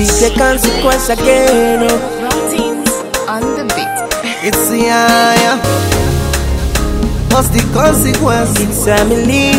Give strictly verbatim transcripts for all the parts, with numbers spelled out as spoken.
D J Consequence again. Oh. On the beat. It's the yeah. What's the consequence? It's Emily.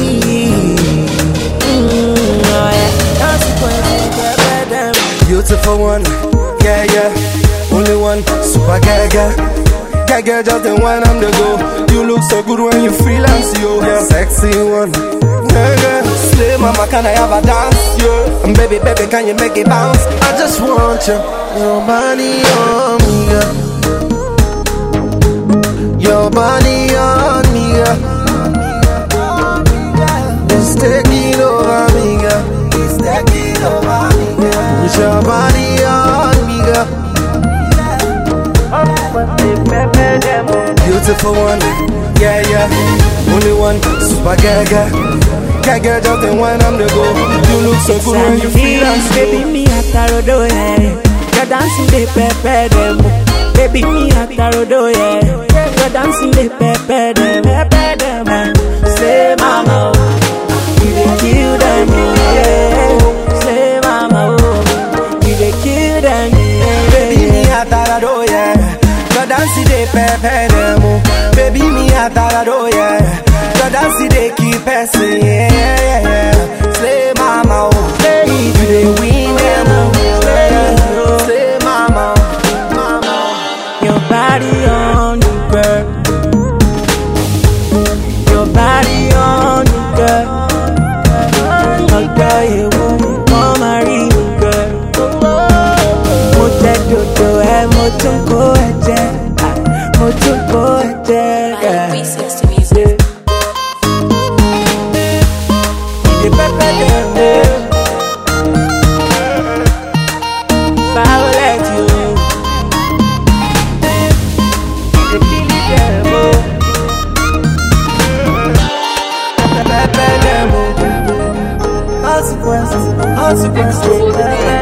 Mm, oh yeah. Consequence. Beautiful one, yeah, yeah. Only one, super gaga. Gaga just the one I'm the go. You look so good when you freelance, yo. Yeah. Sexy one, gaga. Slay mama, can I have a dance, yo? And baby, baby, can you make it bounce? I just want you, your body on me, girl. Your body on me, girl. It's taking over me, girl. It's taking over me, girl. It's your body on me, girl. Beautiful one, yeah, yeah. Only one, super gaga. Gaga just the one I'm the go. You look so good when you feel and baby, me at Tarodo, yeah. You're dancing the pepe demo. Baby, me at Tarodo, yeah. You're dancing the pepe demo. Pepe demo. Say mama, oh. You dey kill them, yeah. Say mama, oh. You dey kill them, yeah. Baby, me at Tarodo, yeah. You're dancing the pepe demo. Baby, me at Tarodo, yeah. You're dancing the keep passing, yeah, yeah, yeah. Slay mama, oh. Slay, you dey win them, oh. Slay, slay mama, mama. Your body on you, girl. Your body on you, girl. Oh, girl, you won't want marry me, girl. Mo jẹ dodo ẹ, mo tún kó ẹ jẹ, mo tún kó ẹ jẹ. The pepper dem dey, I will let you. The kill dem o, the pepper dem o. Consequences, consequences.